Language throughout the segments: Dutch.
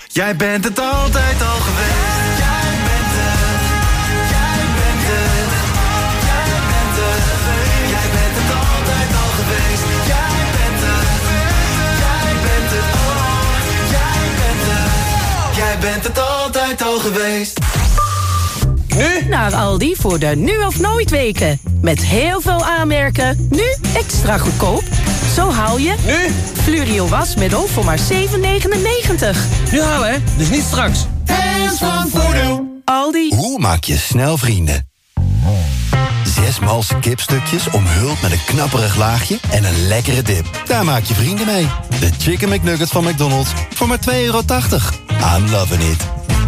Jij bent het altijd al geweest. Jij bent het. Jij bent het. Jij bent het. Jij bent het altijd al geweest. Jij bent het. Jij bent het. Oh, jij bent het. Jij bent het altijd al geweest. Nu naar Aldi voor de nu of nooit weken. Met heel veel aanmerken, nu extra goedkoop. Zo haal je nu Flurio wasmiddel voor maar €7,99. Nu halen, hè? Dus niet straks. Hands van Voordeel. Aldi. Hoe maak je snel vrienden? 6 malse kipstukjes omhuld met een knapperig laagje en een lekkere dip. Daar maak je vrienden mee. De Chicken McNuggets van McDonald's voor maar €2,80. I'm loving it.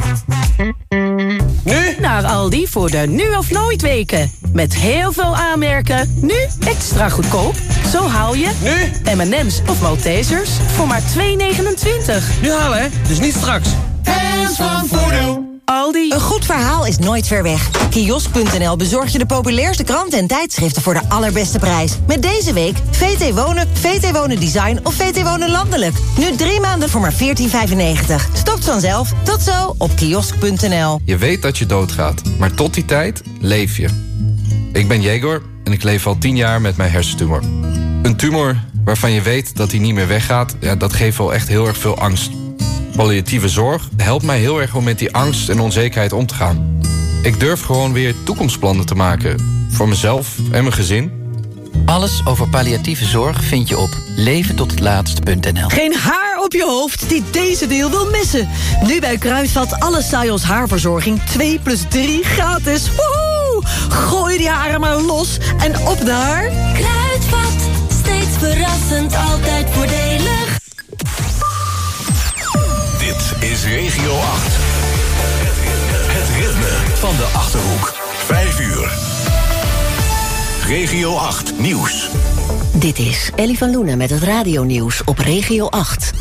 Nu naar Aldi voor de nu of nooit weken. Met heel veel aanmerken, nu extra goedkoop. Zo haal je nu M&M's of Maltesers voor maar €2,29. Nu halen, hè? Dus niet straks. Hands van Voordeel. Aldi. Een goed verhaal is nooit ver weg. Kiosk.nl bezorgt je de populairste kranten en tijdschriften voor de allerbeste prijs. Met deze week VT Wonen Design of VT Wonen Landelijk. Nu 3 maanden voor maar €14,95. Stopt vanzelf. Tot zo op kiosk.nl. Je weet dat je doodgaat, maar tot die tijd leef je. Ik ben Jegor en ik leef al 10 jaar met mijn hersentumor. Een tumor waarvan je weet dat hij niet meer weggaat, ja, dat geeft wel echt heel erg veel angst. Palliatieve zorg helpt mij heel erg om met die angst en onzekerheid om te gaan. Ik durf gewoon weer toekomstplannen te maken. Voor mezelf en mijn gezin. Alles over palliatieve zorg vind je op leventothetlaatst.nl. Geen haar op je hoofd die deze deal wil missen. Nu bij Kruidvat alle Sajos haarverzorging 2+3 gratis. Woehoe! Gooi die haren maar los en op naar... Kruidvat, steeds verrassend, altijd voordelig. Dit is Regio 8. Het ritme van de Achterhoek. 5 uur. Regio 8 Nieuws. Dit is Ellie van Loenen met het radionieuws op Regio 8.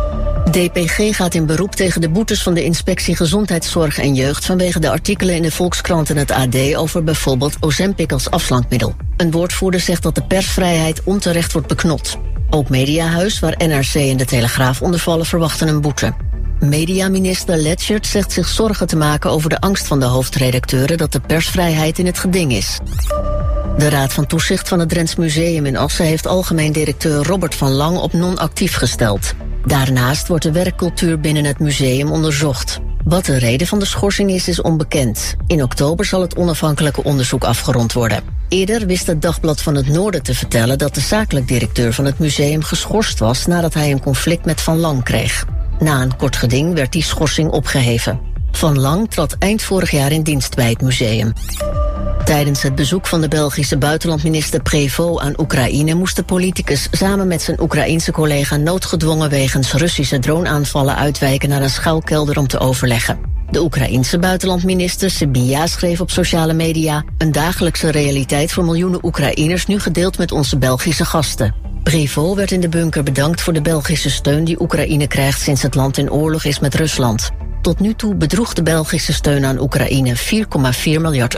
DPG gaat in beroep tegen de boetes van de Inspectie Gezondheidszorg en Jeugd vanwege de artikelen in de Volkskrant en het AD over bijvoorbeeld Ozempic als afslankmiddel. Een woordvoerder zegt dat de persvrijheid onterecht wordt beknot. Ook Mediahuis, waar NRC en de Telegraaf onder vallen, verwachten een boete. Mediaminister Letchert zegt zich zorgen te maken over de angst van de hoofdredacteuren dat de persvrijheid in het geding is. De Raad van Toezicht van het Drents Museum in Assen heeft algemeen directeur Robert van Lang op non-actief gesteld. Daarnaast wordt de werkcultuur binnen het museum onderzocht. Wat de reden van de schorsing is onbekend. In oktober zal het onafhankelijke onderzoek afgerond worden. Eerder wist het Dagblad van het Noorden te vertellen dat de zakelijk directeur van het museum geschorst was nadat hij een conflict met Van Lang kreeg. Na een kort geding werd die schorsing opgeheven. Van Lang trad eind vorig jaar in dienst bij het museum. Tijdens het bezoek van de Belgische buitenlandminister Prévost aan Oekraïne moest de politicus samen met zijn Oekraïense collega noodgedwongen wegens Russische droneaanvallen uitwijken naar een schuilkelder om te overleggen. De Oekraïense buitenlandminister Sybiha schreef op sociale media: een dagelijkse realiteit voor miljoenen Oekraïners nu gedeeld met onze Belgische gasten. Prévost werd in de bunker bedankt voor de Belgische steun die Oekraïne krijgt sinds het land in oorlog is met Rusland. Tot nu toe bedroeg de Belgische steun aan Oekraïne €4,4 miljard.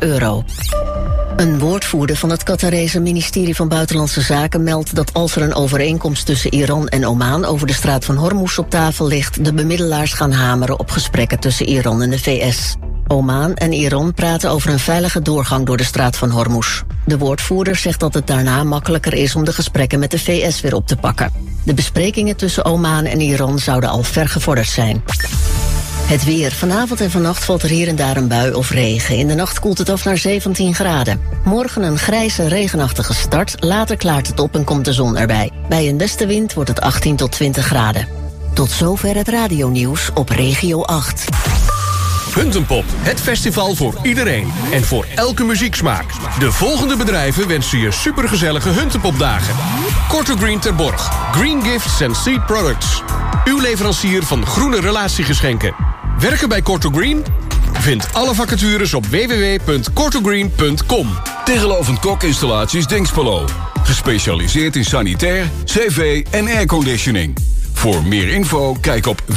Een woordvoerder van het Qatarese ministerie van Buitenlandse Zaken meldt dat als er een overeenkomst tussen Iran en Oman over de straat van Hormuz op tafel ligt, de bemiddelaars gaan hameren op gesprekken tussen Iran en de VS. Oman en Iran praten over een veilige doorgang door de straat van Hormuz. De woordvoerder zegt dat het daarna makkelijker is om de gesprekken met de VS weer op te pakken. De besprekingen tussen Oman en Iran zouden al ver gevorderd zijn. Het weer. Vanavond en vannacht valt er hier en daar een bui of regen. In de nacht koelt het af naar 17 graden. Morgen een grijze, regenachtige start. Later klaart het op en komt de zon erbij. Bij een westenwind wordt het 18 tot 20 graden. Tot zover het radionieuws op Regio 8. Huntenpop, het festival voor iedereen en voor elke muzieksmaak. De volgende bedrijven wensen je supergezellige Huntenpopdagen. Korte Green ter Borg, Green Gifts and Seed Products. Uw leverancier van groene relatiegeschenken. Werken bij Korte Green? Vind alle vacatures op www.kortogreen.com. Tegelovend Kok-installaties Dinxperlo. Gespecialiseerd in sanitair, cv en airconditioning. Voor meer info kijk op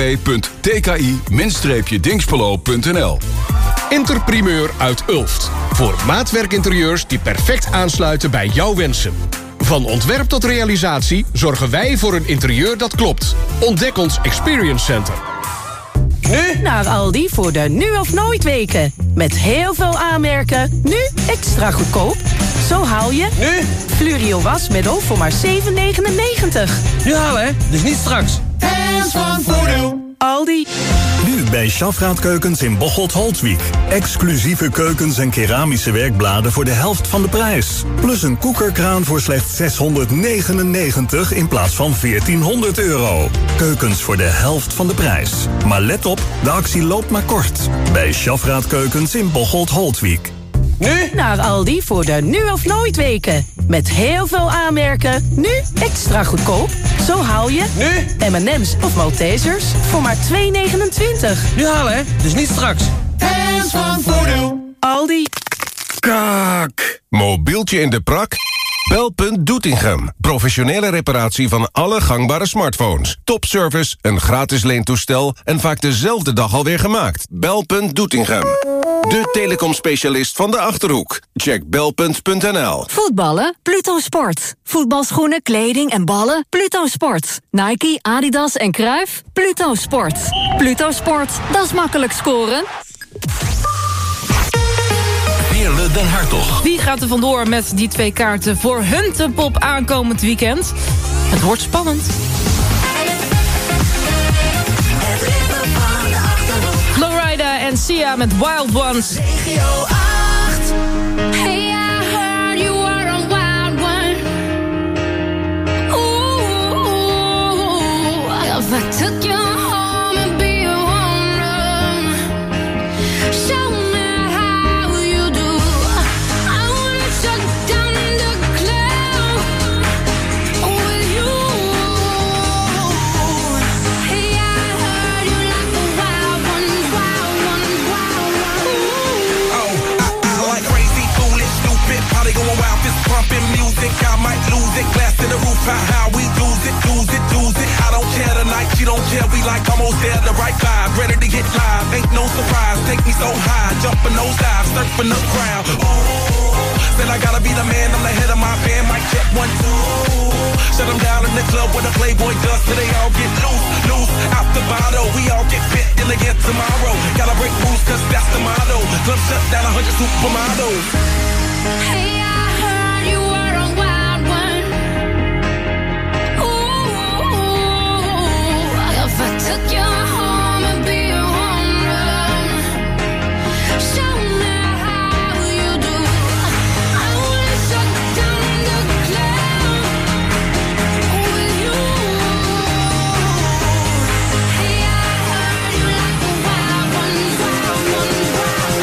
www.tki-dinxperlo.nl. Interprimeur uit Ulft. Voor maatwerkinterieurs die perfect aansluiten bij jouw wensen. Van ontwerp tot realisatie zorgen wij voor een interieur dat klopt. Ontdek ons Experience Center. Nu naar Aldi voor de nu of nooit weken. Met heel veel aanmerken, nu extra goedkoop. Zo haal je Nu? Flurio wasmiddel voor maar €7,99. Nu halen, hè? Dus niet straks. Hands van Voordeel. Aldi. Nu bij Schafraad Keukens in Bocholt-Holtwijk. Exclusieve keukens en keramische werkbladen voor de helft van de prijs. Plus een koekerkraan voor slechts €699 in plaats van €1.400. Keukens voor de helft van de prijs. Maar let op, de actie loopt maar kort. Bij Schafraad Keukens in Bocholt-Holtwijk. Nu naar Aldi voor de nu of nooit weken. Met heel veel aanmerken, nu extra goedkoop. Zo haal je Nu? M&M's of Maltesers voor maar €2,29. Nu halen, hè? Dus niet straks. Hands van Voordeel. Aldi. Kak. Mobieltje in de prak? Belpunt Doetinchem. Professionele reparatie van alle gangbare smartphones. Topservice, een gratis leentoestel en vaak dezelfde dag alweer gemaakt. Belpunt Doetinchem. De telecomspecialist van de Achterhoek. Check belpunt.nl. Voetballen? Pluto Sport. Voetbalschoenen, kleding en ballen? Pluto Sport. Nike, Adidas en Cruijff? Pluto Sport. Pluto Sport, dat is makkelijk scoren. Veerle Den Hartog. Wie gaat er vandoor met die 2 kaarten voor Huntepop aankomend weekend? Het wordt spannend. Florida en Sia met Wild Ones. Regio 8. Hey, I heard you were a wild one. Ooh, if I took you home and be your home, show me how you do. I wanna shut down the cloud with you. Hey, I heard you like the wild ones, wild ones, wild ones. Oh, I like crazy, foolish, stupid, probably going wild, fist pumping music. I might lose it, glass to the roof, how we lose it, lose it, lose it. I don't care tonight, she don't care, we like almost there, the right vibe, ready to get live, ain't no surprise, take me so high, jumping those dives, surfing the crowd. Ooh, said I gotta be the man, I'm the head of my band, mic check 1, 2. Shut them down in the club where the Playboy does, till they all get loose, loose, out the bottle, we all get fit, in again tomorrow, gotta break rules, cause that's the motto, club shut down 100 supermodels. Hey, I heard you were a wild one. Ooh, if I took you home and be your home run, show me how you do. I wanna shut down the cloud with you. Hey, I heard you like the wild ones, wild ones, wild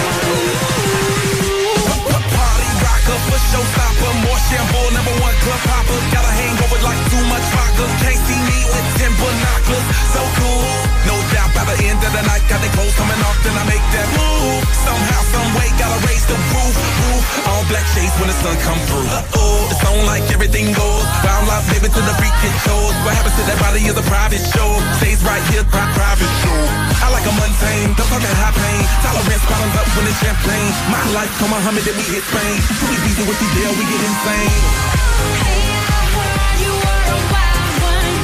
ones. Party rocker, for showstopper, more shampoo, #1 club popper. Got a hangover like too much vodka. Can't see me with 10 binoculars. So cool, no doubt by the end of the night, got the clothes coming off, then I make that move. Somehow, some way, gotta raise the roof. All black shades when the sun come through. Uh-oh, it's on like everything goes. Wild life, baby, to the freak it shows. What happens to that body is a private show. Stays right here, private show. I like a mundane, don't talk that high pain. Tolerance bottoms up when it's champagne. My life, come Muhammad, then we hit Spain. Too easy with the deal, we get insane. Hey, I heard you were a wild one.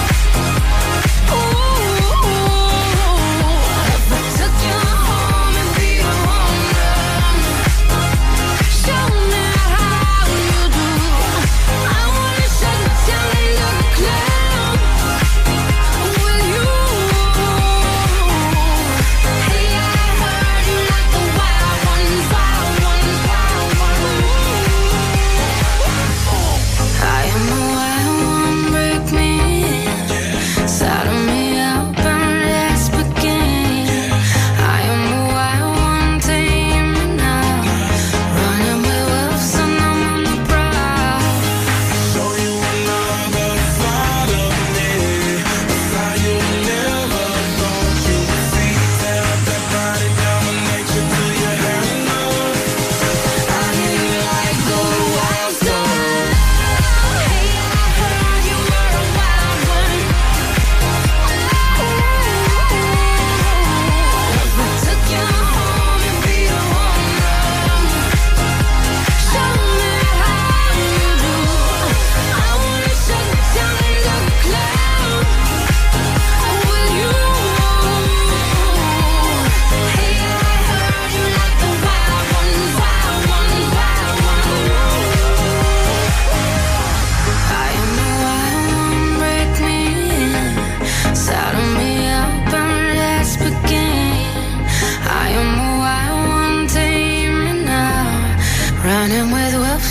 Ooh, if I took you home and be your home run, show me how you do. I wanna shut down the cloud with you. Hey, I heard you like the wild ones, wild ones, wild ones. I am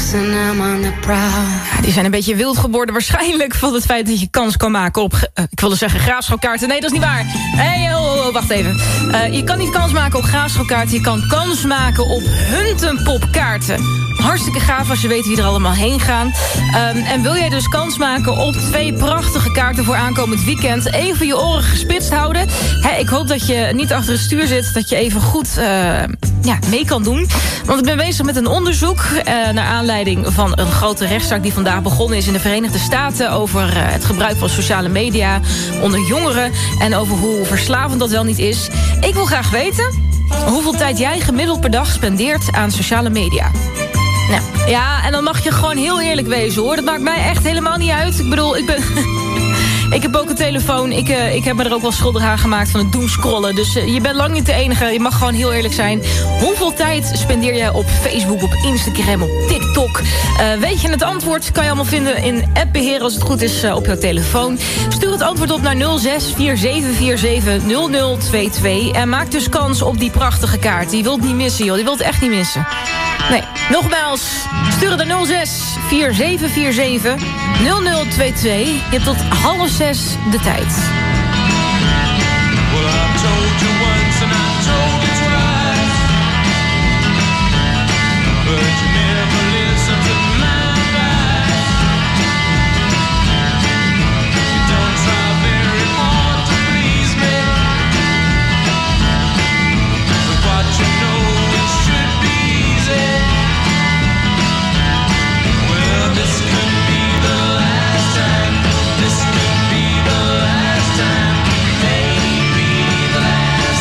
and I'm on the prowl. Ja, die zijn een beetje wild geworden waarschijnlijk van het feit dat je kans kan maken op, ik wilde zeggen graafschapkaarten. Nee, dat is niet waar. Hey, wacht even. Je kan niet kans maken op graafschapkaarten, je kan kans maken op Huntenpopkaarten. Hartstikke gaaf als je weet wie er allemaal heen gaan. En wil jij dus kans maken op 2 prachtige kaarten voor aankomend weekend? Even je oren gespitst houden. Ik hoop dat je niet achter het stuur zit, dat je even goed mee kan doen. Want ik ben bezig met een onderzoek naar aanleiding van een grote rechtszaak die vandaag begonnen is in de Verenigde Staten over het gebruik van sociale media onder jongeren en over hoe verslavend dat wel niet is. Ik wil graag weten hoeveel tijd jij gemiddeld per dag spendeert aan sociale media. Nou, ja, en dan mag je gewoon heel eerlijk wezen, hoor. Dat maakt mij echt helemaal niet uit. Ik bedoel, ik heb ook een telefoon. Ik heb me er ook wel schuldig aan gemaakt van het doomscrollen. Dus je bent lang niet de enige. Je mag gewoon heel eerlijk zijn. Hoeveel tijd spendeer je op Facebook, op Instagram, op TikTok? Weet je het antwoord? Kan je allemaal vinden in appbeheer als het goed is op jouw telefoon. Stuur het antwoord op naar 0647470022. En maak dus kans op die prachtige kaart. Die wilt niet missen, joh. Die wilt echt niet missen. Nee, nogmaals, stuur het naar 0647470022. Je hebt tot 5:30 de tijd. Well, I told you once and I told you twice, but you never listen to my advice. You don't try very hard to please me, but what you know it should be easy. Well, this could be the last time. This could be the last time. Maybe the last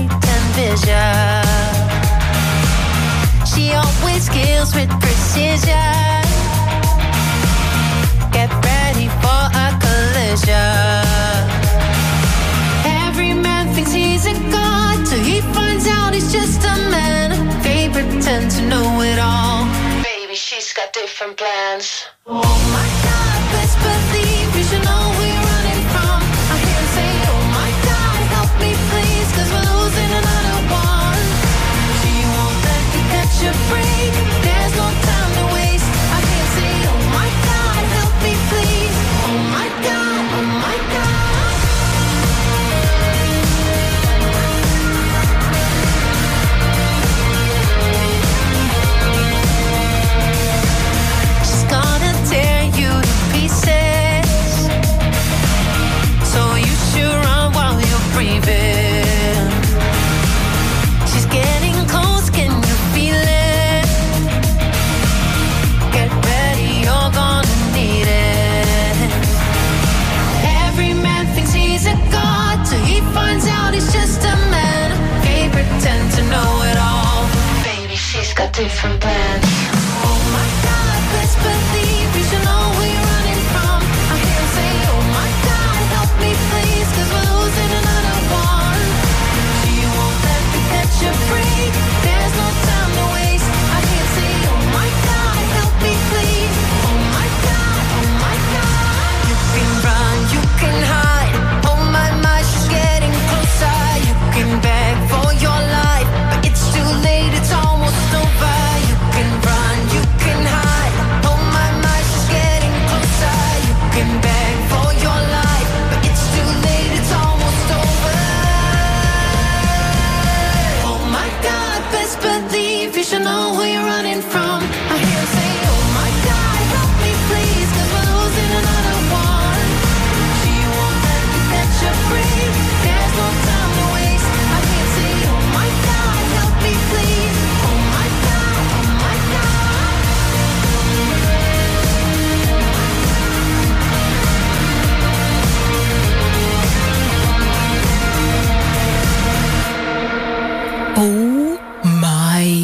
sight and vision. She always kills with precision. Get ready for a collision. Every man thinks he's a god till he finds out he's just a man. They pretend to know it all. Baby, she's got different plans. Oh my God, best believe you should know where you're running from. I hear him say, oh my God, help me please, 'cause we're losing another one. She won't let you catch a break. There's no time to waste. I hear him say, oh my God, help me please. Oh my God, oh my God. She's gonna tear you to pieces, so you should run while you're breathing. She's getting close, can you feel it? Get ready, you're gonna need it. Every man thinks he's a god till he finds out he's just a man. They pretend to know it all. Baby, she's got different plans. Oh my God, best believe you should know where you're running from. I hear him say, oh my God, help me please, 'cause we're losing another one. She won't let you catch a break. There's no time to waste. I hear him say, oh my God, help me please. Oh my God, oh my God. You can run, you can hide. Oh my, she's getting closer. You can beg for your life, but it's too late, it's almost over. You can run, you can hide. Oh my, she's getting closer. You can beg for your life, but it's too late, it's almost over. Oh my God, best believe you should know where you're running from. I hear her say, oh my God, help me please, 'cause we're losing another one. She won't let you catch a break. There's no time to waste. I hear her say, oh my God, help me please. Oh my God, oh my God. Oh my.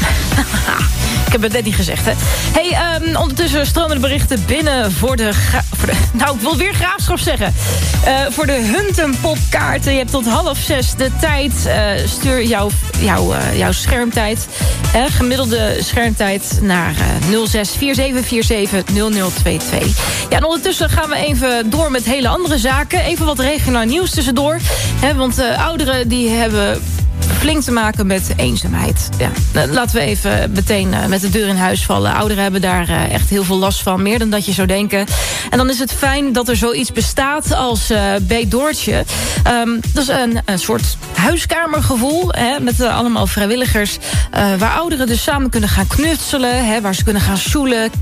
Ik heb het net niet gezegd, hè. Hey, ondertussen stromen de berichten binnen voor de nou, ik wil weer Graafschap zeggen. Voor de Huntenpopkaarten. Je hebt tot 5:30 de tijd. Stuur jouw schermtijd. Gemiddelde schermtijd naar 06 4747 0022. Ja, en ondertussen gaan we even door met hele andere zaken. Even wat regionaal nieuws tussendoor. Want ouderen die hebben flink te maken met eenzaamheid. Ja. Laten we even meteen met de deur in huis vallen. Ouderen hebben daar echt heel veel last van. Meer dan dat je zou denken. En dan is het fijn dat er zoiets bestaat als Doortje. Dat is een soort huiskamergevoel. Met allemaal vrijwilligers. Waar ouderen dus samen kunnen gaan knutselen. Waar ze kunnen gaan sjoelen.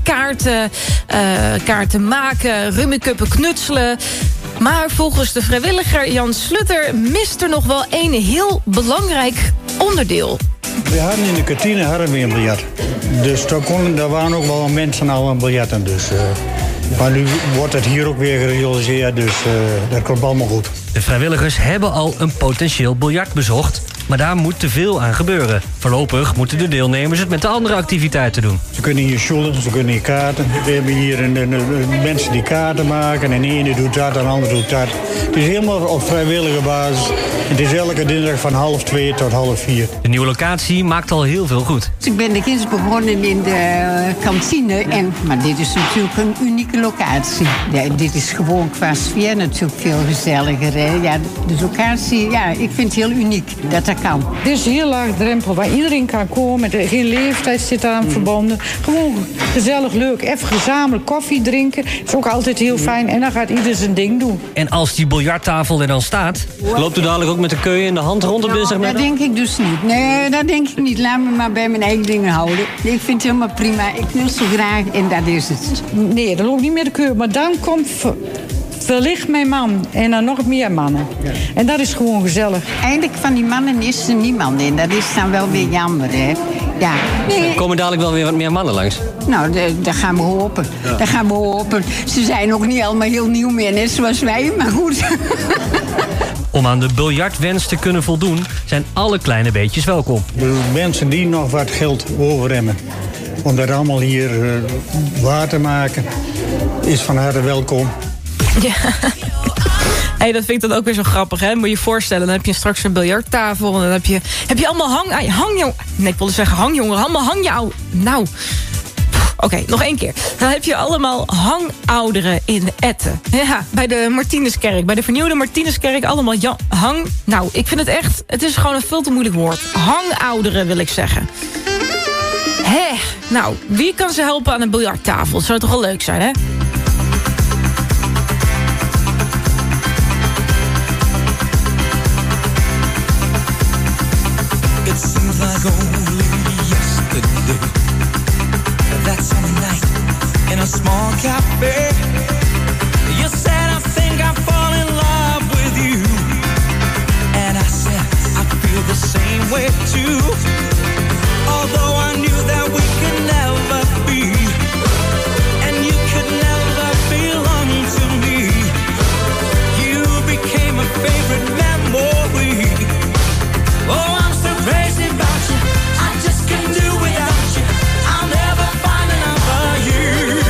Kaarten maken. Rummikuppen knutselen. Maar volgens de vrijwilliger Jan Slutter mist er nog wel een heel belangrijk onderdeel. We hadden in de kantine een biljart. Dus daar waren ook wel mensen al aan biljarten. Dus, maar nu wordt het hier ook weer gerealiseerd, dus dat komt allemaal goed. De vrijwilligers hebben al een potentieel biljart bezocht, maar daar moet te veel aan gebeuren. Voorlopig moeten de deelnemers het met de andere activiteiten doen. Ze kunnen hier sjoelen, ze kunnen hier kaarten. We hebben hier mensen die kaarten maken. En de ene doet dat, en de ander doet dat. Het is helemaal op vrijwillige basis. Het is elke dinsdag van 3:30 tot 4:30. De nieuwe locatie maakt al heel veel goed. Ik ben de kind begonnen in de kantine. Maar dit is natuurlijk een unieke locatie. Ja, dit is gewoon qua sfeer natuurlijk veel gezelliger. Hè? Ja, de locatie, ja, ik vind het heel uniek dat dat kan. Dit is een heel laag drempel waar iedereen kan komen. Geen leeftijd zit aan verbonden. Gewoon gezellig, leuk. Even gezamenlijk koffie drinken. Is ook altijd heel fijn. En dan gaat ieder zijn ding doen. En als die biljarttafel er dan staat, loopt u dadelijk ook met de keuien in de hand rond op dinsdagmiddag? Dat denk ik dus niet. Nee, dat denk ik niet. Laat me maar bij mijn eigen dingen houden. Ik vind het helemaal prima. Ik knutsel graag en dat is het. Nee, dat loopt niet meer de keur. Maar dan komt wellicht mijn man en dan nog meer mannen. Ja. En dat is gewoon gezellig. Eigenlijk van die mannen is er niemand in. Dat is dan wel weer jammer, hè. Ja. Nee. Komen dadelijk wel weer wat meer mannen langs? Nou, dat gaan we hopen. Ja. Dat gaan we hopen. Ze zijn ook niet allemaal heel nieuw meer, net zoals wij, maar goed. Om aan de biljartwens te kunnen voldoen zijn alle kleine beetjes welkom. De mensen die nog wat geld over hebben om dat allemaal hier waar te maken, is van harte welkom. Ja. Hey, dat vind ik dan ook weer zo grappig, hè? Moet je je voorstellen, dan heb je straks een biljarttafel en dan heb je allemaal Oké, nog één keer. Dan heb je allemaal hangouderen in Etten. Ja, bij de Martinuskerk, bij de vernieuwde Martinuskerk allemaal Nou, ik vind het is gewoon een veel te moeilijk woord. Hangouderen wil ik zeggen. Nou, wie kan ze helpen aan een biljarttafel? Dat zou toch wel leuk zijn, hè? It seems like only yesterday that summer night in a small cafe. You said, I think I fall in love with you. And I said, I feel the same way too. Although I knew that we could never be, and you could never belong to me. You became a favorite memory. Oh, I'm so crazy about you, I just can't do without you. I'll never find another you.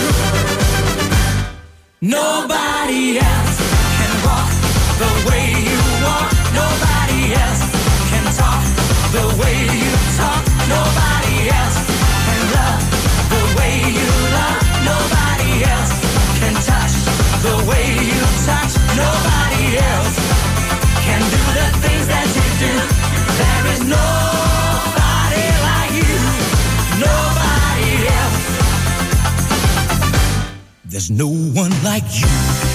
Nobody else can walk the way you walk. Nobody else can talk the way you talk. Nobody else can love the way you love. Nobody else can touch the way you touch. Nobody else can do the things that you do. There is nobody like you. Nobody else. There's no one like you.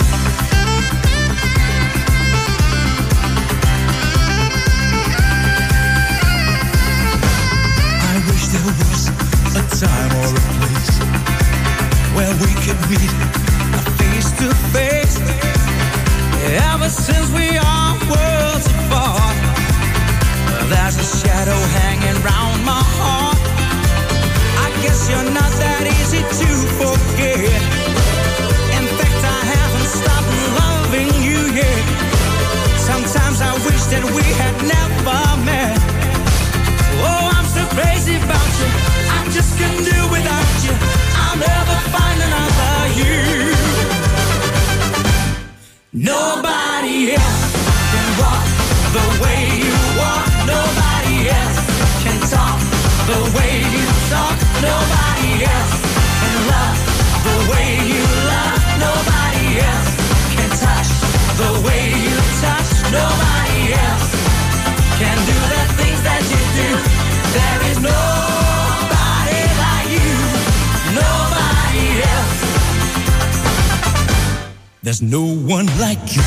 I wish there was a time or a place where we could meet face to face. Ever since we are worlds apart, there's a shadow hanging round my heart. I guess you're not that easy to forget. In fact, I haven't stopped loving you yet. Sometimes I wish that we had never met. Oh, I'm so crazy about you, I just can't do without you. I'll never find another you. Nobody else can walk the way you walk. Nobody else can talk the way you talk. Nobody else can love the way you love. Nobody else can touch the way you touch. Nobody else can do the things that you do. There is nobody like you. Nobody else. There's no one like you.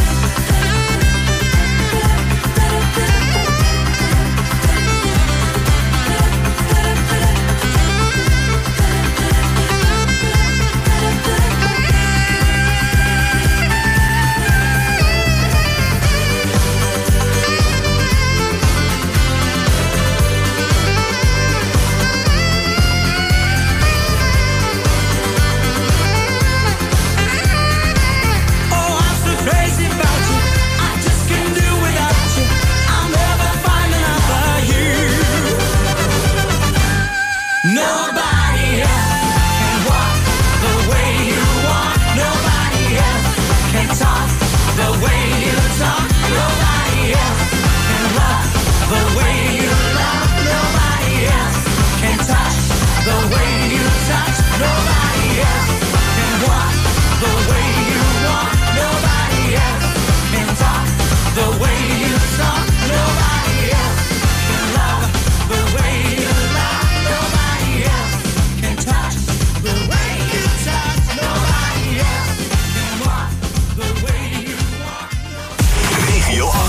Nobody else can walk the way you walk. Nobody else can talk the way you talk. Nobody else can love the way you love. Nobody else can touch the way you touch. Nobody else can walk the way you walk. Nobody else can talk the way you talk. Nobody else can love the way you love. Nobody else can touch the way you touch. Nobody else can walk the way you walk. Regio 8.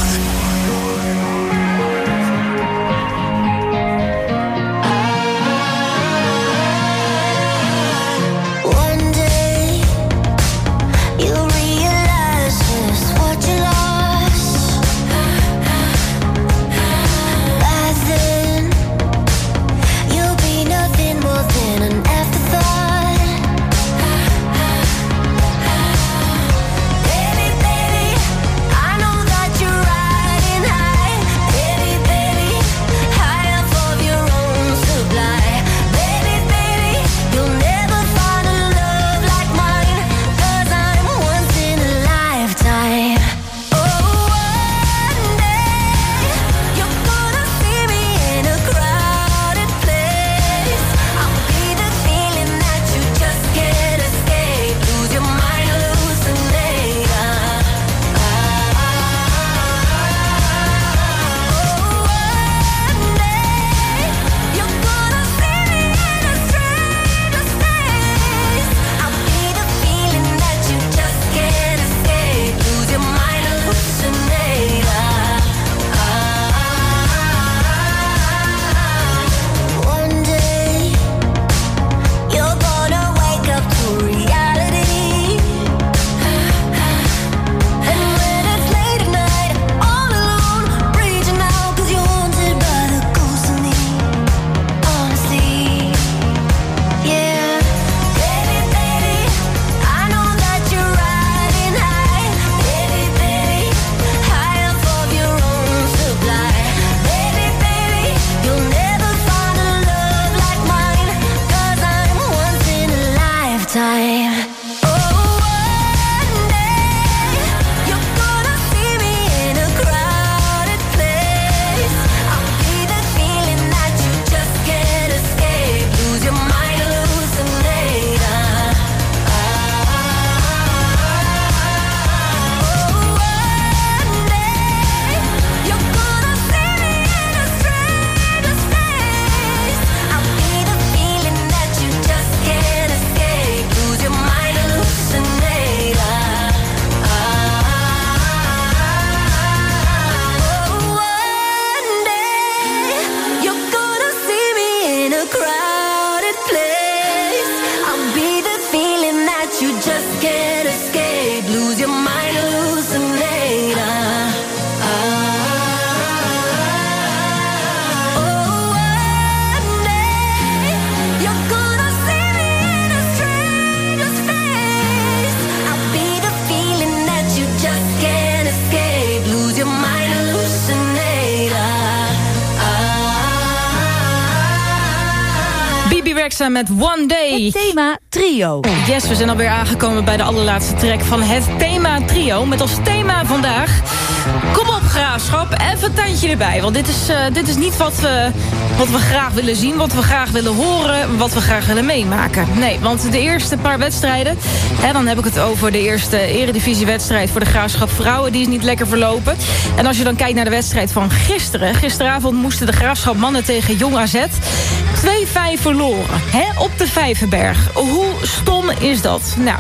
werkzaam met One Day. Het thema trio. Yes, we zijn alweer aangekomen bij de allerlaatste track van het thema trio. Met als thema vandaag... Kom op, Graafschap, even een tandje erbij. Want dit is niet wat we graag willen zien, wat we graag willen horen... wat we graag willen meemaken. Nee, want de eerste paar wedstrijden... dan heb ik het over de eerste eredivisiewedstrijd... voor de Graafschap Vrouwen, die is niet lekker verlopen. En als je dan kijkt naar de wedstrijd van gisteren... gisteravond moesten de Graafschap mannen tegen Jong AZ... 2-5 verloren, op de Vijverberg. Hoe stom is dat? Nou,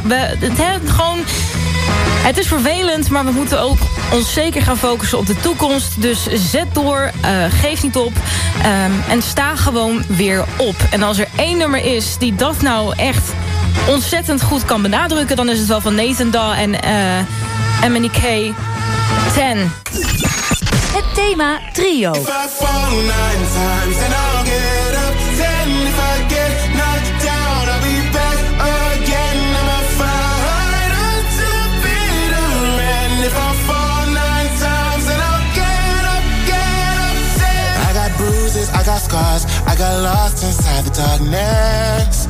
het is vervelend, maar we moeten ook ons zeker gaan focussen op de toekomst. Dus zet door, geef niet op en sta gewoon weer op. En als er één nummer is die dat nou echt ontzettend goed kan benadrukken... dan is het wel van Nathan Dawe en MNK 10. Het thema trio. I got scars, I got lost inside the darkness.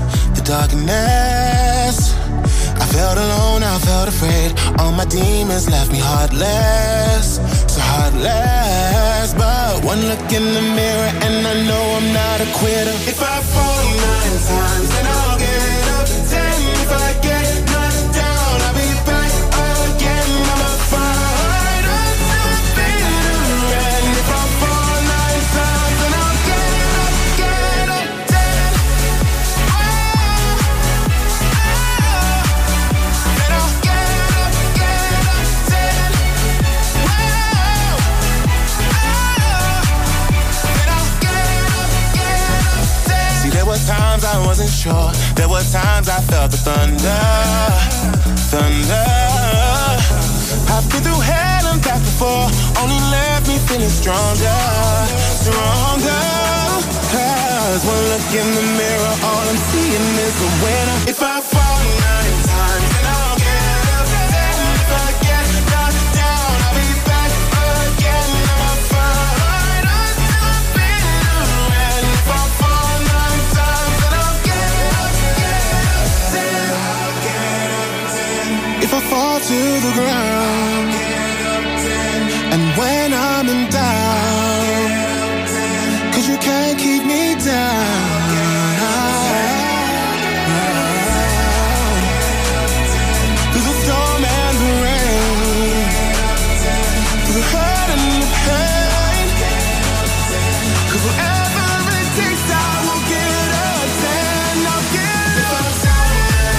I felt alone, I felt afraid. All my demons left me heartless, so heartless. But one look in the mirror and I know I'm not a quitter. If I fall 9 times, then I'll get up 10. If I get knocked down, I'll be back again. I'm a fighter to the bitter end. If I fall 9 times, then I'll get up 10. Then I'll get up 10. See, there were times I wasn't sure. There were times I felt the thunder. I've been through hell and back before. Only left me feeling stronger. 'Cause one look in the mirror, all I'm seeing is a winner. If I fall 9 times, then I'll get up 10. If I get knocked down, I'll be back again. I'm a fighter to the bitter end. If I fall 9 times, then I'll get up 10. If I fall to the ground, and when I'm in doubt, 'cause you can't keep me down. Through the storm and the rain, through the hurt and the pain, 'cause whatever it takes, I will get up 10. I'll get up 10.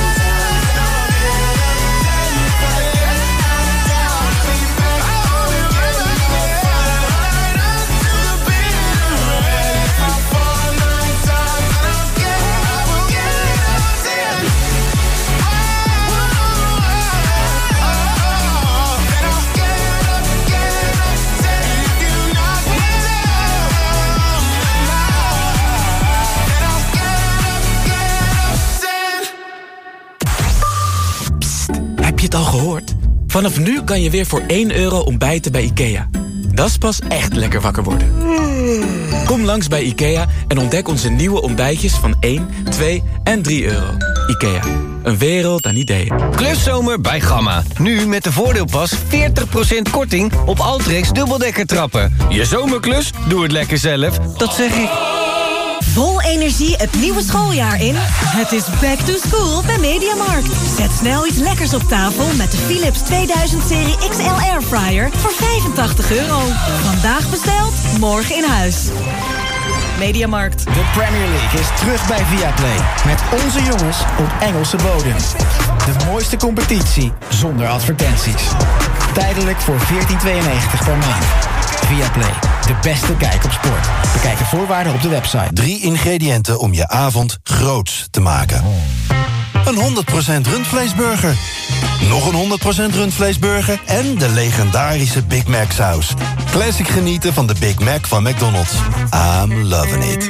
Heb je het al gehoord? Vanaf nu kan je weer voor €1 ontbijten bij IKEA. Dat is pas echt lekker wakker worden. Kom langs bij IKEA en ontdek onze nieuwe ontbijtjes van 1, 2 en €3. IKEA, een wereld aan ideeën. Kluszomer bij Gamma. Nu met de voordeelpas 40% korting op Alteryx dubbeldekkertrappen. Je zomerklus? Doe het lekker zelf. Dat zeg ik. Vol energie het nieuwe schooljaar in. Het is back to school bij Mediamarkt. Zet snel iets lekkers op tafel met de Philips 2000-serie XL Airfryer voor €85. Vandaag besteld, morgen in huis. Mediamarkt. De Premier League is terug bij Viaplay. Met onze jongens op Engelse bodem. De mooiste competitie zonder advertenties. Tijdelijk voor €14,92 per maand. Viaplay, de beste kijk op sport. Bekijk de voorwaarden op de website. 3 ingrediënten om je avond groots te maken. Een 100% rundvleesburger. Nog een 100% rundvleesburger en de legendarische Big Mac saus. Classic genieten van de Big Mac van McDonald's. I'm loving it.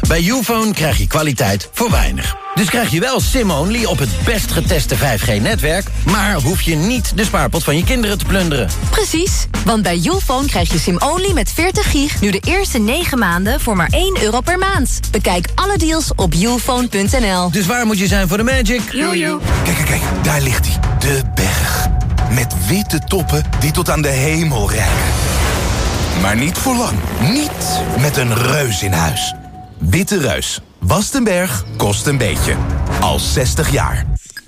Bij Youfone krijg je kwaliteit voor weinig. Dus krijg je wel SIM-only op het best geteste 5G-netwerk... maar hoef je niet de spaarpot van je kinderen te plunderen. Precies, want bij Youfone krijg je SIM-only met 40 gig... nu de eerste 9 maanden voor maar €1 per maand. Bekijk alle deals op youfone.nl. Dus waar moet je zijn voor de magic? Jojo. Kijk, daar ligt hij. De berg. Met witte toppen die tot aan de hemel reiken. Maar niet voor lang. Niet met een reus in huis. Witte Reus. Wast een berg, kost een beetje. Al 60 jaar.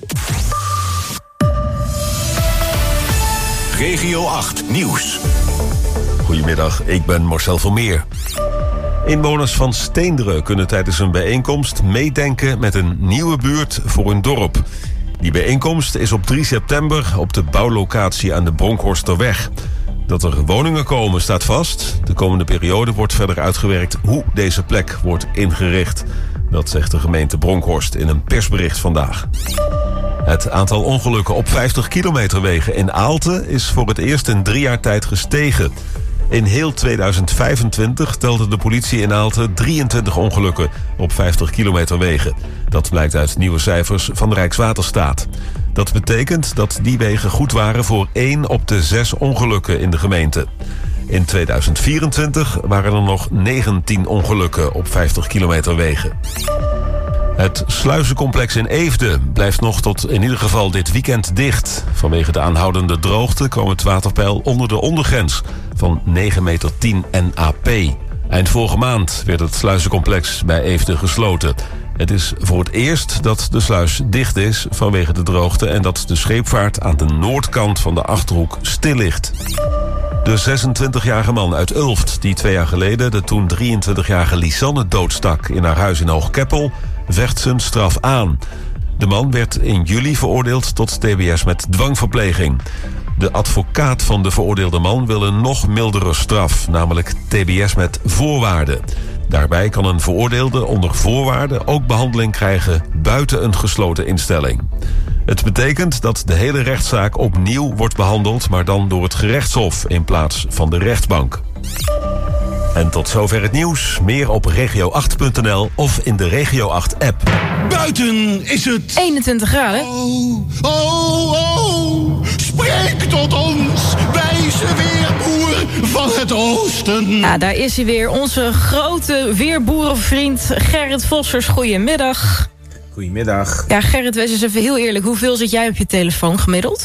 Regio 8 Nieuws. Goedemiddag, ik ben Marcel van Meer. Inwoners van Steenderen kunnen tijdens een bijeenkomst meedenken met een nieuwe buurt voor hun dorp. Die bijeenkomst is op 3 september op de bouwlocatie aan de Bronkhorsterweg. Dat er woningen komen staat vast. De komende periode wordt verder uitgewerkt hoe deze plek wordt ingericht. Dat zegt de gemeente Bronkhorst in een persbericht vandaag. Het aantal ongelukken op 50 kilometer wegen in Aalten is voor het eerst in 3 jaar tijd gestegen. In heel 2025 telde de politie in Aalten 23 ongelukken op 50 kilometer wegen. Dat blijkt uit nieuwe cijfers van de Rijkswaterstaat. Dat betekent dat die wegen goed waren voor 1 op de 6 ongelukken in de gemeente. In 2024 waren er nog 19 ongelukken op 50 kilometer wegen. Het sluizencomplex in Eefde blijft nog tot in ieder geval dit weekend dicht. Vanwege de aanhoudende droogte kwam het waterpeil onder de ondergrens van 9,10 meter NAP. Eind vorige maand werd het sluizencomplex bij Eefde gesloten. Het is voor het eerst dat de sluis dicht is vanwege de droogte en dat de scheepvaart aan de noordkant van de Achterhoek stil ligt. De 26-jarige man uit Ulft, die 2 jaar geleden de toen 23-jarige Lisanne doodstak in haar huis in Hoogkeppel, vecht zijn straf aan. De man werd in juli veroordeeld tot TBS met dwangverpleging. De advocaat van de veroordeelde man wil een nog mildere straf, namelijk TBS met voorwaarden. Daarbij kan een veroordeelde onder voorwaarden ook behandeling krijgen buiten een gesloten instelling. Het betekent dat de hele rechtszaak opnieuw wordt behandeld, maar dan door het gerechtshof in plaats van de rechtbank. En tot zover het nieuws. Meer op regio8.nl of in de Regio 8-app. Buiten is het 21 graden. Oh, spreek tot ons, wijze weerboer van het oosten. Ja, daar is hij weer. Onze grote weerboerenvriend Gerrit Vossers. Goedemiddag. Goedemiddag. Ja, Gerrit, wees eens even heel eerlijk. Hoeveel zit jij op je telefoon gemiddeld?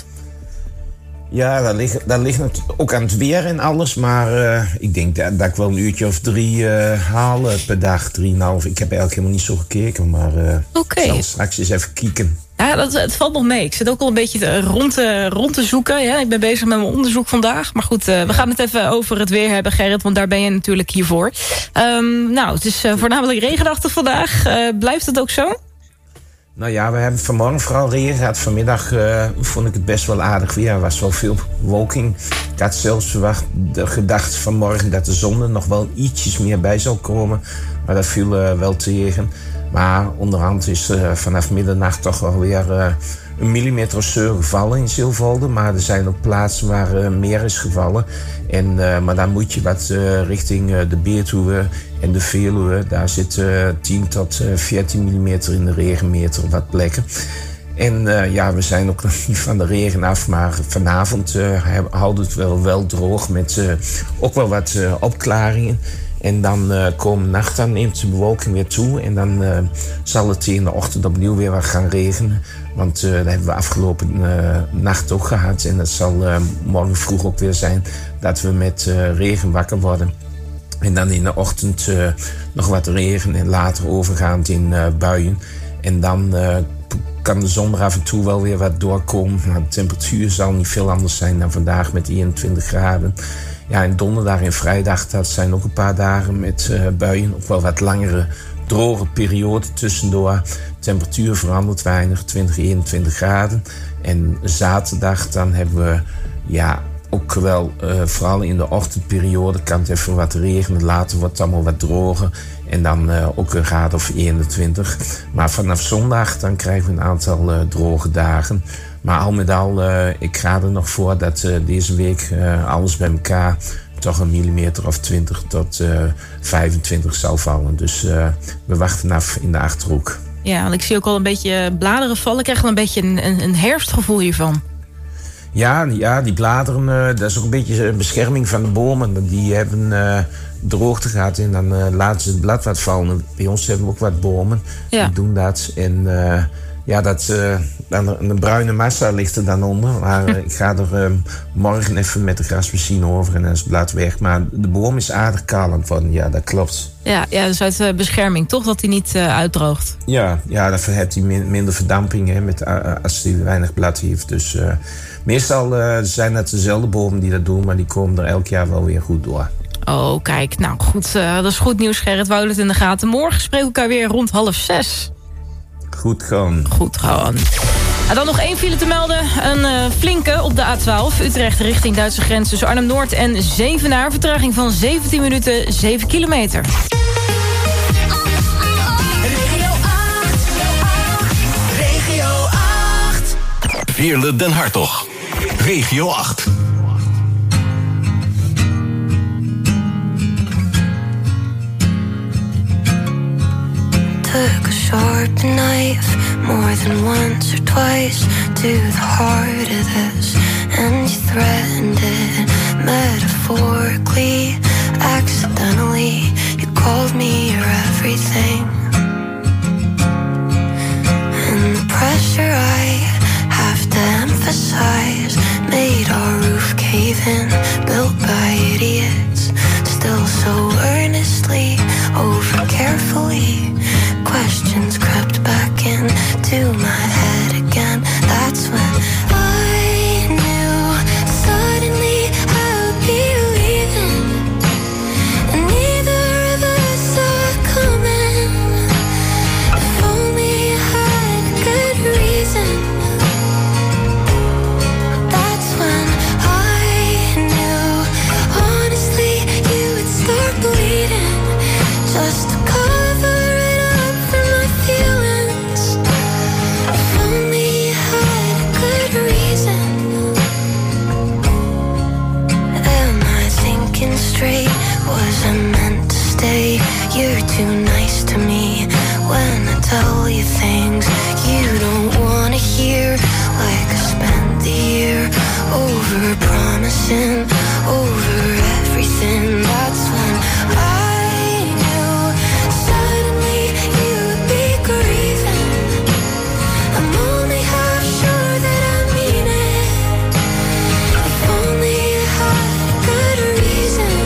Ja, dat ligt ook aan het weer en alles. Maar ik denk dat ik wel een uurtje of 3 haal per dag. 3,5. Ik heb eigenlijk helemaal niet zo gekeken. Maar ik zal straks eens even kijken. Ja, het valt nog mee. Ik zit ook al een beetje rond te zoeken. Ja, ik ben bezig met mijn onderzoek vandaag. Maar goed, we gaan het even over het weer hebben, Gerrit. Want daar ben je natuurlijk hiervoor. Nou, het is voornamelijk regenachtig vandaag. Blijft het ook zo? Nou ja, we hebben vanmorgen vooral regen gehad. Vanmiddag vond ik het best wel aardig weer. Er was wel veel bewolking. Ik had zelfs gedacht vanmorgen dat de zon er nog wel ietsjes meer bij zou komen. Maar dat viel wel tegen. Maar onderhand is vanaf middernacht toch wel weer 1 millimeter of zo gevallen in Zilvolde. Maar er zijn ook plaatsen waar meer is gevallen. Maar dan moet je wat richting de Betuwe en de Veluwe. Daar zit 10 tot 14 millimeter in de regenmeter op wat plekken. En we zijn ook nog niet van de regen af. Maar vanavond houdt het wel droog met ook wel wat opklaringen. En dan komende nacht dan neemt de bewolking weer toe. En dan zal het in de ochtend opnieuw weer wat gaan regenen. Want dat hebben we afgelopen nacht ook gehad. En dat zal morgen vroeg ook weer zijn dat we met regen wakker worden. En dan in de ochtend nog wat regen en later overgaand in buien. En dan kan de zon er af en toe wel weer wat doorkomen. Maar de temperatuur zal niet veel anders zijn dan vandaag met 21 graden. Ja, en donderdag en vrijdag, dat zijn ook een paar dagen met buien. Ook wel wat langere, droge periode tussendoor. Temperatuur verandert weinig, 20, 21 graden. En zaterdag dan hebben we ook wel, vooral in de ochtendperiode, kan het even wat regenen. Later wordt het allemaal wat droger. En dan ook een graad of 21. Maar vanaf zondag dan krijgen we een aantal droge dagen. Maar al met al, ik ga er nog voor dat deze week alles bij elkaar toch een millimeter of 20 tot 25 zou vallen. Dus we wachten af in de Achterhoek. Ja, want ik zie ook al een beetje bladeren vallen. Ik krijg wel een beetje een herfstgevoel hiervan. Ja, die bladeren, dat is ook een beetje een bescherming van de bomen. Die hebben droogte gehad en dan laten ze het blad wat vallen. Bij ons hebben we ook wat bomen, die doen dat. En dan een bruine massa ligt er dan onder. Maar ik ga er morgen even met de grasmachine over en dan is het blad weg. Maar de boom is aardig kaal aan het worden, ja, dat klopt. Ja, dus uit bescherming, toch? Dat hij niet uitdroogt. Ja, dan heeft hij minder verdamping als hij weinig blad heeft. Dus meestal zijn het dezelfde bomen die dat doen, maar die komen er elk jaar wel weer goed door. Oh, kijk. Nou, goed. Dat is goed nieuws, Gerrit. We houden het in de gaten. Morgen spreken we elkaar weer rond 5:30. Goed gaan. En dan nog 1 file te melden. Een flinke op de A12. Utrecht richting Duitse grens tussen Arnhem-Noord en Zevenaar. Vertraging van 17 minuten, 7 kilometer. Regio 8. Veerle Den Hartog. Regio 8. Took a sharp knife more than once or twice to the heart of this, and you threatened it metaphorically, accidentally. You called me your everything, and the pressure I have to emphasize made our roof cave in, built by idiots, still so earnestly, over carefully. Questions crept back into my head again. That's when I knew suddenly I'd be leaving, and neither of us saw it coming. If only I had a good reason. That's when I knew, honestly, you would start bleeding just to cover it up for my feelings. If only I had a good reason. Am I thinking straight? Was I meant to stay? You're too nice to me when I tell you things you don't want to hear. Like I spent the year over promising, over everything. That's when I knew suddenly you would be grieving. I'm only half sure that I mean it. If only I had a good reason.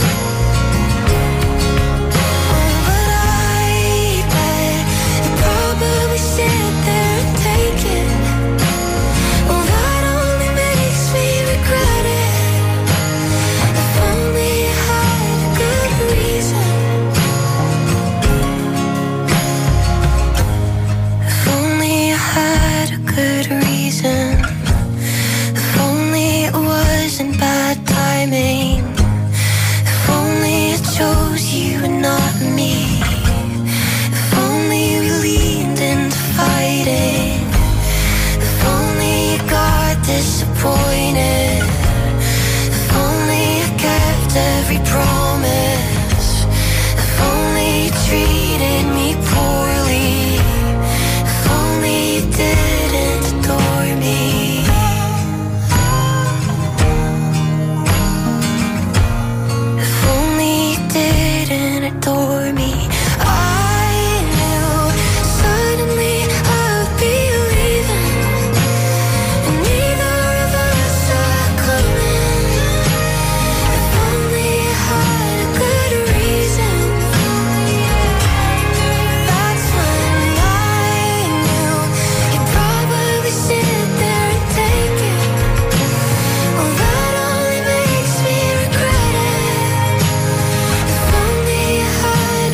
Oh, but I bet you probably sit there and take it. Well, that only makes me regret it. If only I had a good reason. If only I had a good reason. If only it wasn't bad timing. If only I chose you and not me. If only we leaned into fighting. If only you got disappointed. If only I kept every promise. If only you treated me poorly. If only you didn't adore me. If only you didn't adore me. I knew suddenly I'd be leaving, and neither of us saw it coming. If only I had a good reason. That's when I knew you'd probably sit there and take it. Well, that only makes me regret it. If only I had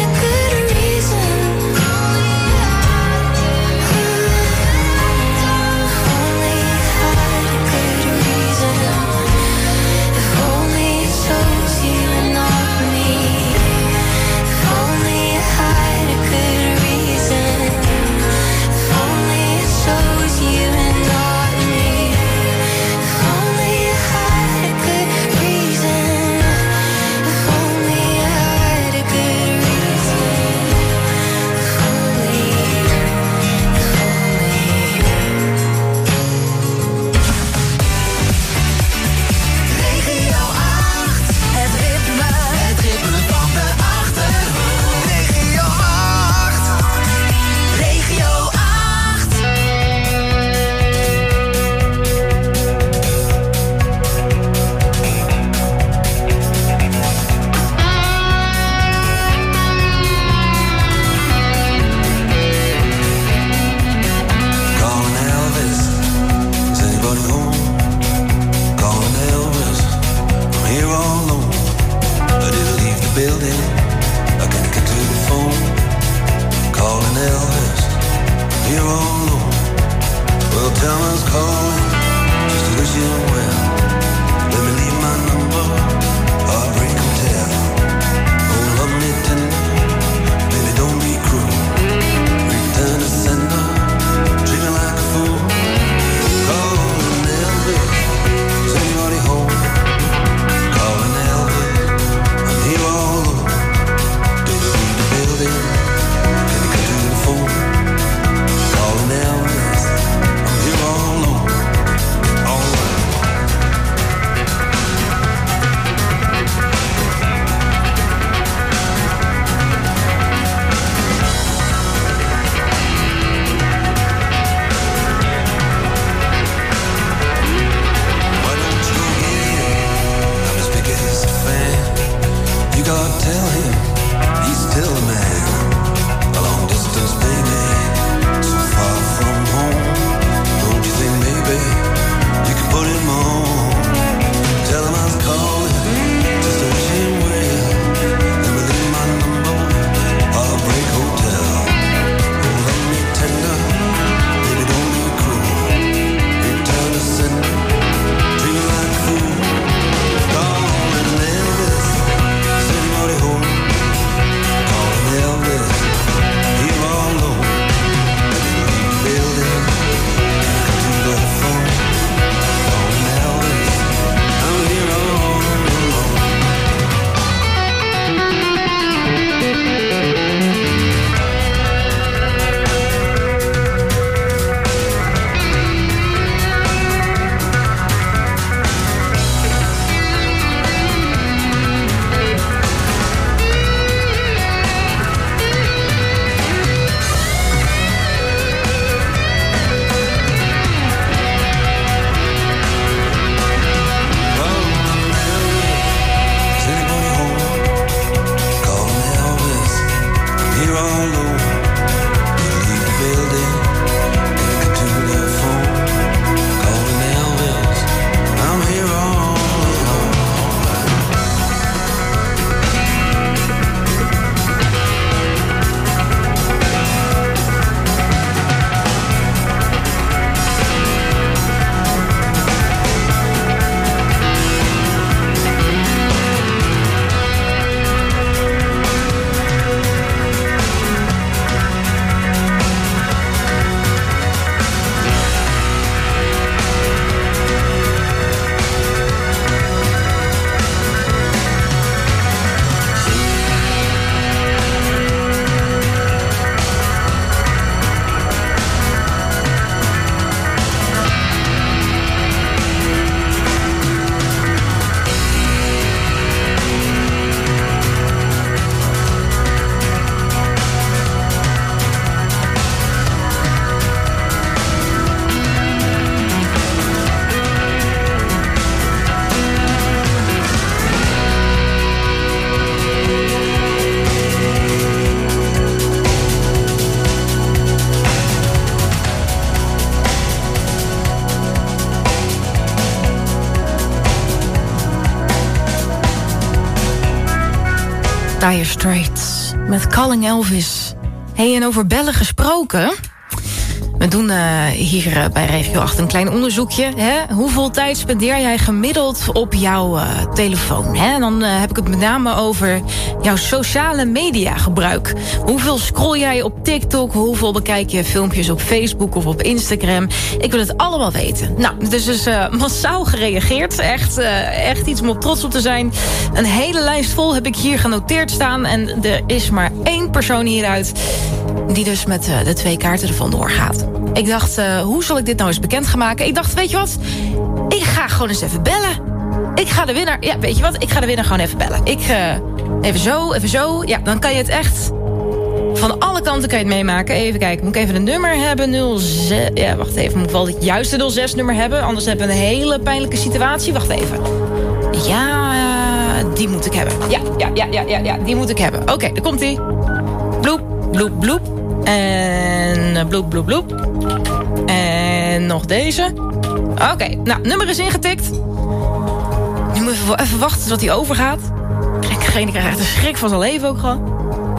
Dire Straits met Calling Elvis. Hey, en over bellen gesproken. We doen hier bij Regio 8 een klein onderzoekje. Hè? Hoeveel tijd spendeer jij gemiddeld op jouw telefoon? Hè? En dan heb ik het met name over jouw sociale media gebruik. Hoeveel scroll jij op TikTok? Hoeveel bekijk je filmpjes op Facebook of op Instagram? Ik wil het allemaal weten. Nou, het is dus massaal gereageerd. Echt iets om op trots op te zijn. Een hele lijst vol heb ik hier genoteerd staan. En er is maar 1 persoon hieruit die dus met de 2 kaarten ervan doorgaat. Ik dacht, hoe zal ik dit nou eens bekend gaan maken? Ik dacht, weet je wat? Ik ga gewoon eens even bellen. Ik ga de winnaar... Ja, weet je wat? Ik ga de winnaar gewoon even bellen. Even zo. Ja, dan kan je het echt... Van alle kanten kan je het meemaken. Even kijken, moet ik even een nummer hebben? 06... Ja, wacht even. Moet ik wel het juiste 06-nummer hebben? Anders hebben we een hele pijnlijke situatie. Wacht even. Ja, die moet ik hebben. Ja, die moet ik hebben. Oké, daar komt-ie. Bloep, bloep, bloep. En bloep, bloep, bloep. En nog deze. Oké, nou, nummer is ingetikt. Nu moet ik even wachten tot hij overgaat. Ik krijg echt een schrik van zijn leven ook gewoon.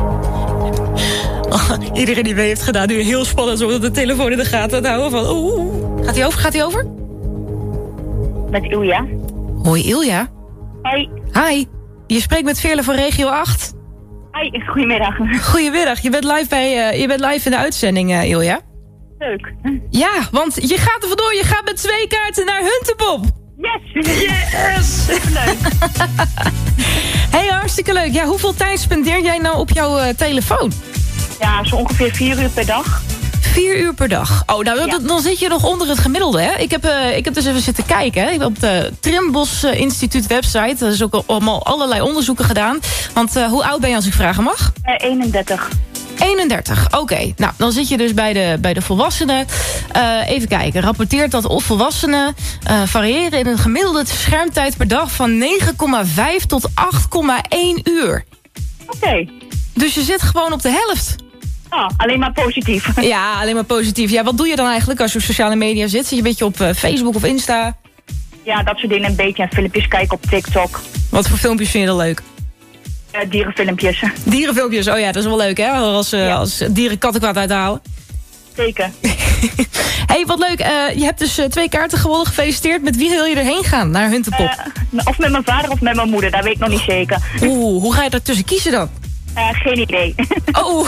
Oh, iedereen die mee heeft gedaan, nu heel spannend zo de telefoon in de gaten houden van. Gaat hij over? Met Ilja. Hoi Ilja. Hoi. Hi. Je spreekt met Veerle van Regio 8. Hoi, goedemiddag. Goedemiddag. Je bent live in de uitzending, Ilja. Leuk. Ja, want je gaat er vandoor. Je gaat met 2 kaarten naar Huntepop. Yes! Superleuk. Hey, hartstikke leuk. Ja, hoeveel tijd spendeer jij nou op jouw telefoon? Ja, zo ongeveer 4 uur per dag. 4 uur per dag. Oh, nou, ja. Dan zit je nog onder het gemiddelde, hè? Ik heb dus even zitten kijken. Hè? Ik heb op de Trimbos Instituut website. Er is ook allemaal allerlei onderzoeken gedaan. Want hoe oud ben je als ik vragen mag? 31. 31, oké. Nou, dan zit je dus bij de volwassenen. Even kijken. Rapporteert dat volwassenen variëren in een gemiddelde schermtijd per dag van 9,5 tot 8,1 uur. Oké. Dus je zit gewoon op de helft. Ah, alleen maar positief. Ja, alleen maar positief. Ja, wat doe je dan eigenlijk als je op sociale media zit? Zit je een beetje op Facebook of Insta? Ja, dat soort dingen een beetje. En filmpjes kijken op TikTok. Wat voor filmpjes vind je dan leuk? Dierenfilmpjes. Dierenfilmpjes, oh ja, dat is wel leuk hè? Als dieren kattenkwaad uithalen. Zeker. Hey, wat leuk. Je hebt dus 2 kaarten gewonnen. Gefeliciteerd. Met wie wil je erheen gaan naar Huntepop? Of met mijn vader of met mijn moeder. Dat weet ik nog niet zeker. Oeh, hoe ga je daartussen kiezen dan? Geen idee. Oh.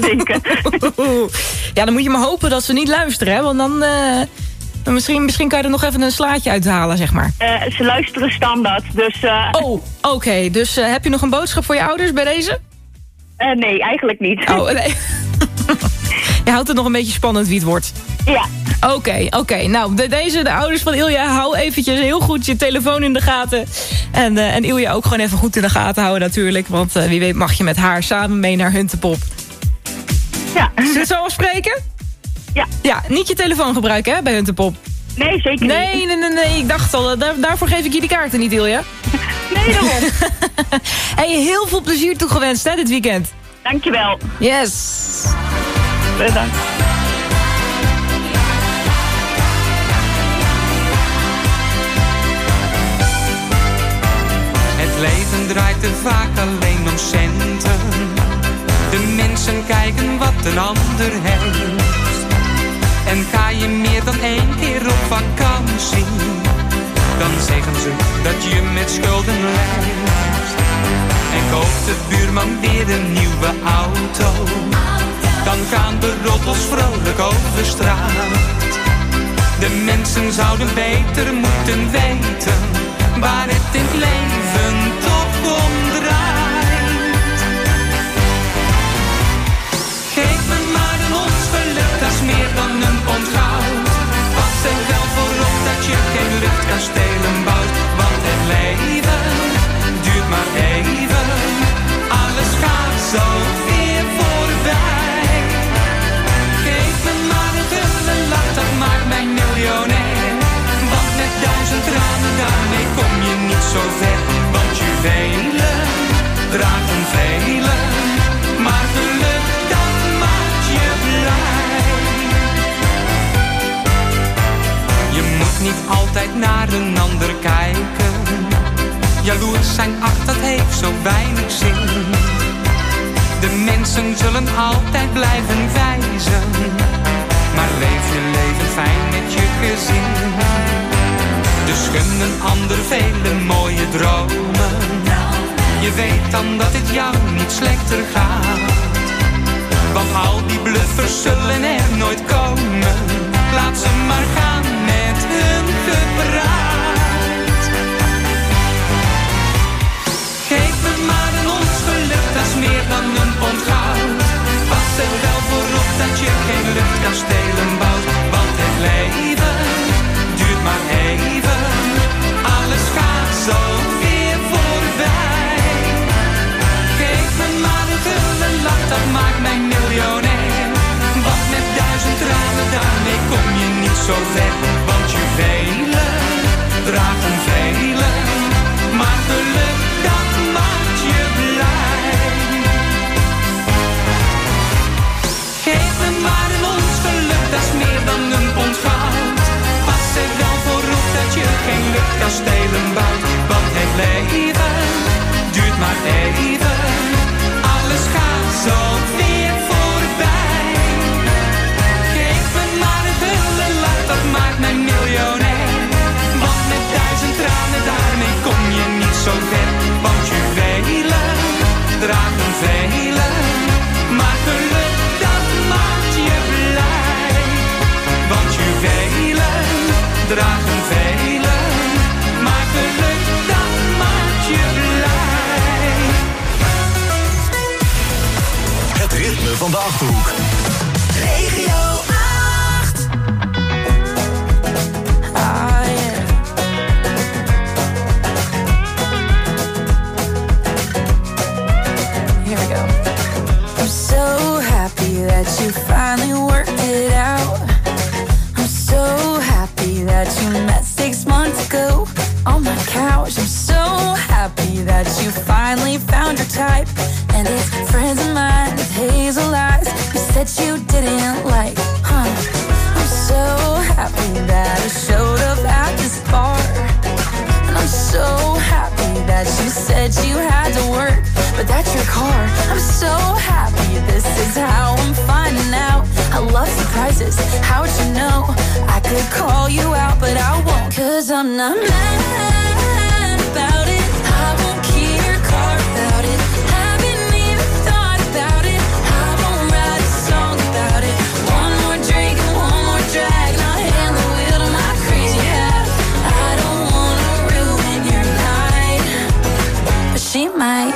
Ja, dan moet je maar hopen dat ze niet luisteren, hè? Want dan... Misschien kan je er nog even een slaatje uithalen, zeg maar. Ze luisteren standaard, dus... Oh, oké. Dus heb je nog een boodschap voor je ouders bij deze? Nee, eigenlijk niet. Oh, nee. Je houdt het nog een beetje spannend wie het wordt. Ja. Oké. Nou, de ouders van Ilja, hou eventjes heel goed je telefoon in de gaten. En Ilja ook gewoon even goed in de gaten houden natuurlijk. Want wie weet mag je met haar samen mee naar Huntepop. Ja. Zullen we het zo afspreken? Ja. Ja, niet je telefoon gebruiken hè, bij Huntepop. Nee, zeker niet. Nee, ik dacht al, daarvoor geef ik je die kaarten niet, Ilja. Nee, daarom. Hey, heel veel plezier toegewenst hè, dit weekend. Dankjewel. Yes. Bedankt. Het leven draait er vaak alleen om centen. De mensen kijken wat een ander heeft. En ga je meer dan 1 keer op vakantie, dan zeggen ze dat je met schulden leeft. En koopt de buurman weer een nieuwe auto, dan gaan de roddels vrolijk over straat. De mensen zouden beter moeten weten waar het in het leven toch om draait. Geef me maar een ons geluk, dat is meer dan een pond goud. Pas er wel voorop dat je geen luchtkastelen bouwt. Want het leven duurt maar even, alles gaat zo weer voorbij. Geef me maar een gulle lach, dat maakt mij miljonair. Want met 1000 tranen, daarmee kom je niet zo ver. Want juwelen dragen velen, maar geluk dat maakt je blij. Je moet niet altijd naar een ander kijken. Jaloers zijn, ach, dat heeft zo weinig zin. De mensen zullen altijd blijven wijzen. Maar leef je leven fijn met je gezin. Dus gun een ander vele mooie dromen. Je weet dan dat het jou niet slechter gaat. Want al die bluffers zullen er nooit komen. Laat ze maar gaan met hun gepraat. Geef me maar een ons geluk, dat is meer dan een pond goud. Pas er wel voor op dat je geen luchtkastelen bouwt. Want het leven duurt maar even. Alles gaat zo weer voorbij. Geef me maar een gulle lach, dat maakt mij miljonair. Want met 1000 tranen, daarmee kom je niet zo ver. Want juwelen dragen velen. Maar geluk, dat maakt je blij. Geef me maar een ons geluk, dat is meer dan een pond goud. Pas er wel voor op dat je geen luchtkastelen bouwt. Want het leven duurt maar even. Alles gaat zo weer voorbij. Geef me maar een gulle lach, dat maakt mij miljonair. Want met 1000 tranen, daarmee kom je niet zo ver. Want juwelen dragen velen. Maar geluk, dat maakt je blij. Want juwelen dragen velen. Maar geluk, dat maakt je blij. Het ritme van de Achterhoek. Regio 8. Ah, yeah. Here we go. I'm so happy that you finally worked it out. I'm so happy that you met 6 months ago on my couch. I'm so happy that you finally found your type. And it's friends of mine with hazel eyes you said you didn't like, huh? I'm so happy that I showed up at this bar. And I'm so happy that you said you had to work, but that's your car. I'm so happy this is how I'm finding out. I love surprises, how'd you know? I could call you out, but I won't. 'Cause I'm not mad about it. I won't key your car about it. Haven't even thought about it. I won't write a song about it. One more drink and one more drag, and I'll hand the wheel to my crazy half. I don't wanna ruin your night, but she might.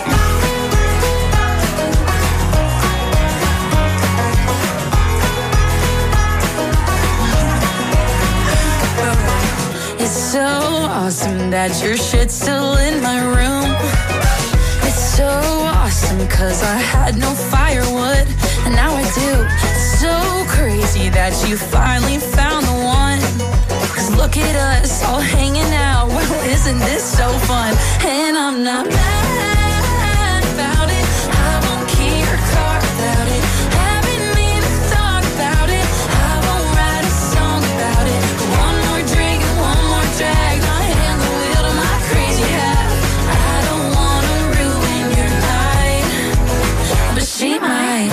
It's so awesome that your shit's still in my room. It's so awesome 'cause I had no firewood, and now I do. It's so crazy that you finally found the one. 'Cause look at us all hanging out. Well, isn't this so fun? And I'm not mad about it. I won't key your car about it. Haven't even thought about it. I won't write a song about it. One more drink and one more drag, and I'll hand the wheel to my crazy half. I don't wanna ruin your night, but she might.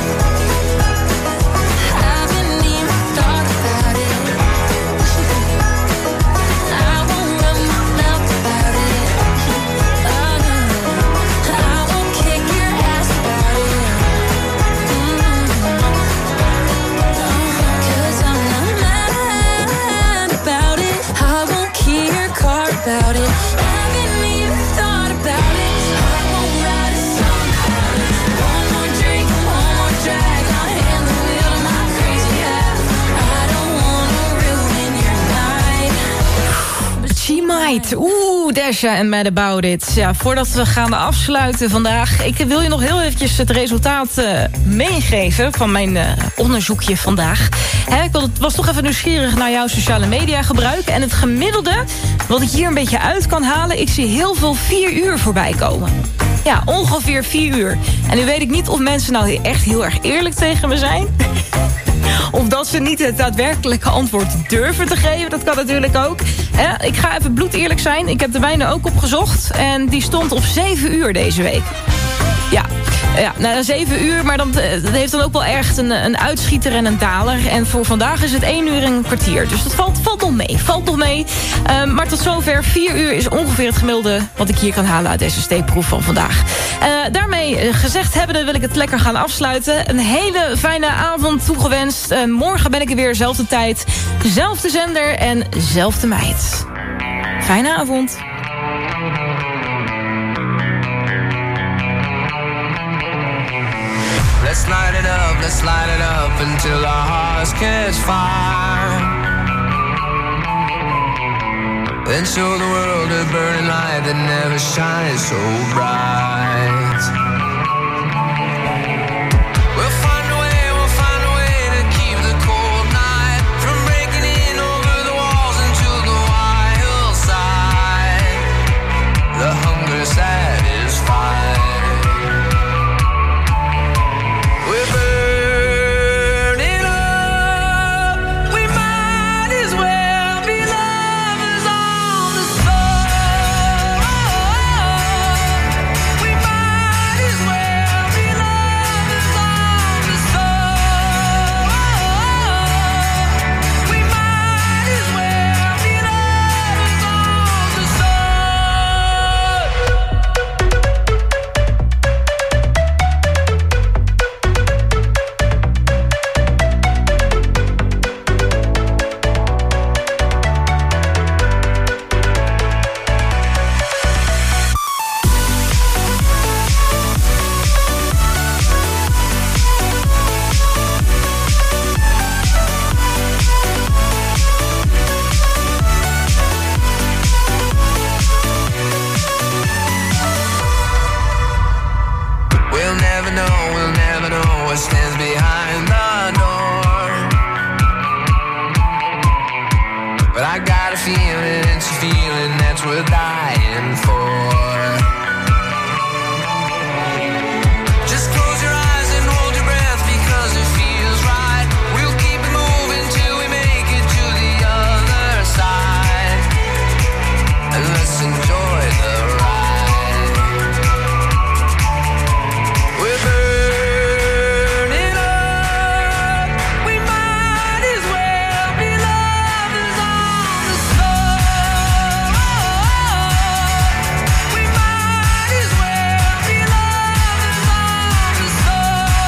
Haven't even thought about it. I won't run my mouth about it. Oh no, I won't kick your ass about it. 'Cause I'm not mad about it. I won't key your car about it. Haven't even thought about it. I won't write a song about it. One more drink and one more drag, and I'll hand the wheel to my crazy half. I don't wanna ruin your night. She might. Desha en Mad About It. Ja, voordat we gaan afsluiten vandaag, ik wil je nog heel eventjes het resultaat meegeven van mijn onderzoekje vandaag. Ik was toch even nieuwsgierig naar jouw sociale media gebruik. En het gemiddelde, wat ik hier een beetje uit kan halen, ik zie heel veel 4 uur voorbij komen. Ja, ongeveer 4 uur. En nu weet ik niet of mensen nou echt heel erg eerlijk tegen me zijn. Of dat ze niet het daadwerkelijke antwoord durven te geven. Dat kan natuurlijk ook. Ik ga even bloedeerlijk zijn. Ik heb de mijne ook opgezocht. En die stond op 7 uur deze week. Ja, Ja, na 7 uur, maar dat heeft dan ook wel echt een uitschieter en een daler. En voor vandaag is het 1 uur en een kwartier. Dus dat valt nog mee. Maar tot zover 4 uur is ongeveer het gemiddelde wat ik hier kan halen uit deze steekproef van vandaag. Daarmee gezegd hebbende wil ik het lekker gaan afsluiten. Een hele fijne avond toegewenst. Morgen ben ik er weer, zelfde tijd, zelfde zender en zelfde meid. Fijne avond. Let's light it up until our hearts catch fire. Then show the world a burning light that never shines so bright. We'll find a way to keep the cold night from breaking in over the walls into the wild side. The hunger satisfied. We're burning up. We might as well be lovers on the floor. We might as well be lovers on the floor. We might as well be lovers on the floor. We'll never know what stands